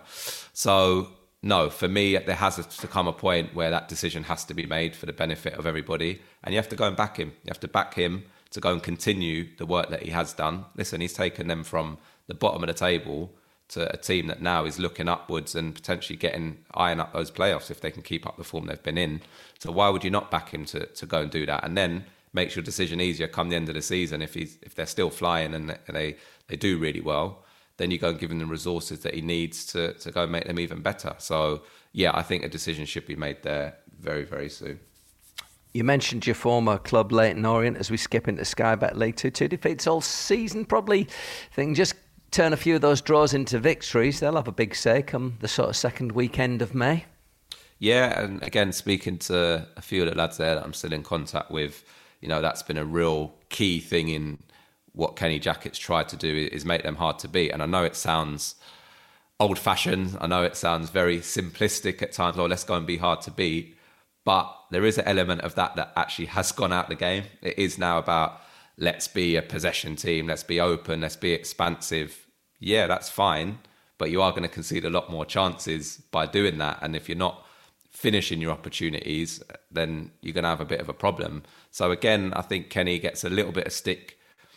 [SPEAKER 4] So no, for me, there has to come a point where that decision has to be made for the benefit of everybody. And you have to go and back him. You have to back him to go and continue the work that he has done. Listen, he's taken them from the bottom of the table to a team that now is looking upwards and potentially getting, eyeing up those playoffs if they can keep up the form they've been in. So why would you not back him to, to go and do that? And then makes your decision easier come the end of the season. If he's if they're still flying and they, they do really well, then you go and give him the resources that he needs to, to go and make them even better. So, yeah, I think a decision should be made there very, very soon.
[SPEAKER 2] You mentioned your former club, Leyton Orient, as we skip into Sky Bet League Two. Two defeats all season, probably. Thing just turn a few of those draws into victories. They'll have a big say come the sort of second weekend of May.
[SPEAKER 4] Yeah, and again, speaking to a few of the lads there that I'm still in contact with, you know, that's been a real key thing in what Kenny Jackett's tried to do, is make them hard to beat. And I know it sounds old-fashioned. I know it sounds very simplistic at times. Oh, let's go and be hard to beat. But there is an element of that that actually has gone out the game. It is now about, let's be a possession team. Let's be open. Let's be expansive. Yeah, that's fine. But you are going to concede a lot more chances by doing that. And if you're not finishing your opportunities, then you're going to have a bit of a problem. So again, I think Kenny gets a little bit of stick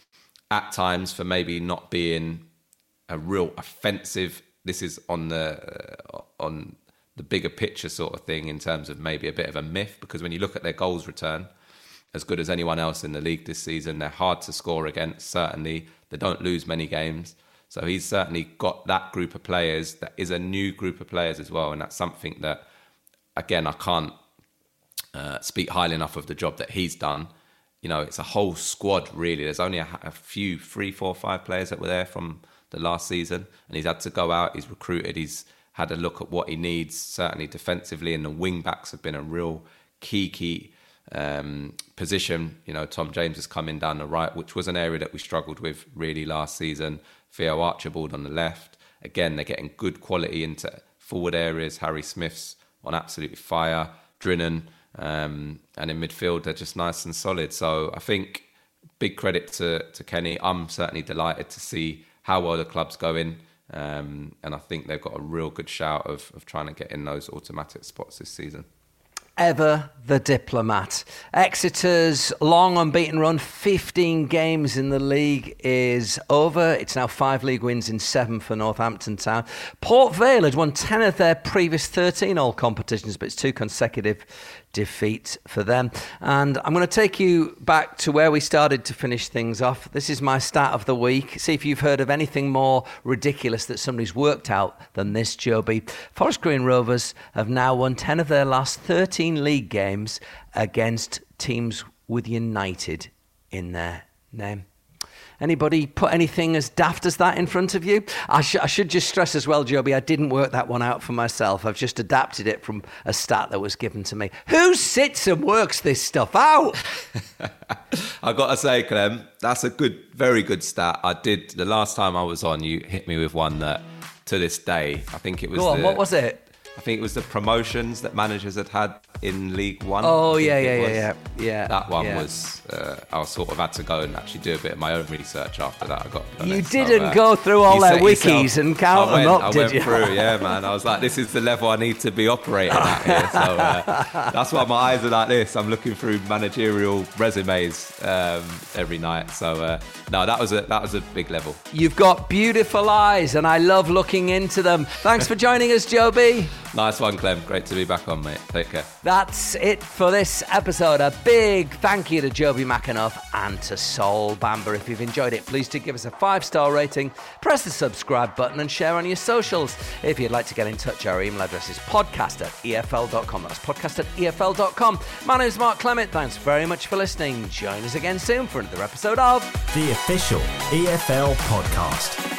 [SPEAKER 4] at times for maybe not being a real offensive. This is on the uh, on the bigger picture sort of thing in terms of maybe a bit of a myth, because when you look at their goals return, as good as anyone else in the league this season, they're hard to score against, certainly. They don't lose many games. So he's certainly got that group of players that is a new group of players as well. And that's something that, again, I can't uh, speak highly enough of the job that he's done. You know, it's a whole squad, really. There's only a, a few, three, four, five players that were there from the last season. And he's had to go out, he's recruited, he's had a look at what he needs, certainly defensively. And the wing-backs have been a real key, key um, position. You know, Tom James is coming down the right, which was an area that we struggled with really last season. Theo Archibald on the left. Again, they're getting good quality into forward areas. Harry Smith's on absolute fire. Drinan. Um, and in midfield, they're just nice and solid. So I think big credit to, to Kenny. I'm certainly delighted to see how well the club's going. Um, and I think they've got a real good shout of, of trying to get in those automatic spots this season.
[SPEAKER 2] Ever the diplomat. Exeter's long unbeaten run, fifteen games in the league, is over. It's now five league wins in seven for Northampton Town. Port Vale had won ten of their previous thirteen all competitions, but it's two consecutive defeats for them. And I'm going to take you back to where we started to finish things off. This is my stat of the week. See if you've heard of anything more ridiculous that somebody's worked out than this, Joby. Forest Green Rovers have now won ten of their last thirteen league games against teams with United in their name. Anybody put anything as daft as that in front of you? I, sh- I should just stress as well, Joby, I didn't work that one out for myself. I've just adapted it from a stat that was given to me. Who sits and works this stuff out?
[SPEAKER 4] I've got to say, Clem, that's a good, very good stat. I did, the last time I was on, you hit me with one that, to this day, I think it was
[SPEAKER 2] Go on,
[SPEAKER 4] the,
[SPEAKER 2] what was it?
[SPEAKER 4] I think it was the promotions that managers had had in League One.
[SPEAKER 2] Oh, yeah, yeah, yeah, yeah, yeah.
[SPEAKER 4] That one
[SPEAKER 2] yeah.
[SPEAKER 4] was, uh, I sort of had to go and actually do a bit of my own research after that. I got.
[SPEAKER 2] You didn't so, uh, go through all their wikis yourself, and count
[SPEAKER 4] I went,
[SPEAKER 2] them up,
[SPEAKER 4] I
[SPEAKER 2] did
[SPEAKER 4] went
[SPEAKER 2] you?
[SPEAKER 4] through, yeah, man. I was like, this is the level I need to be operating at here. So uh, that's why my eyes are like this. I'm looking through managerial resumes um, every night. So uh, no, that was a that was a big level.
[SPEAKER 2] You've got beautiful eyes, and I love looking into them. Thanks for joining us, Joby.
[SPEAKER 4] Nice one, Clem. Great to be back on, mate. Take care.
[SPEAKER 2] That's it for this episode. A big thank you to Joby McAnuff and to Sol Bamba. If you've enjoyed it, please do give us a five-star rating, press the subscribe button and share on your socials. If you'd like to get in touch, our email address is podcast at E F L dot com. That's podcast at E F L dot com. My name's Mark Clement. Thanks very much for listening. Join us again soon for another episode of
[SPEAKER 1] The Official E F L Podcast.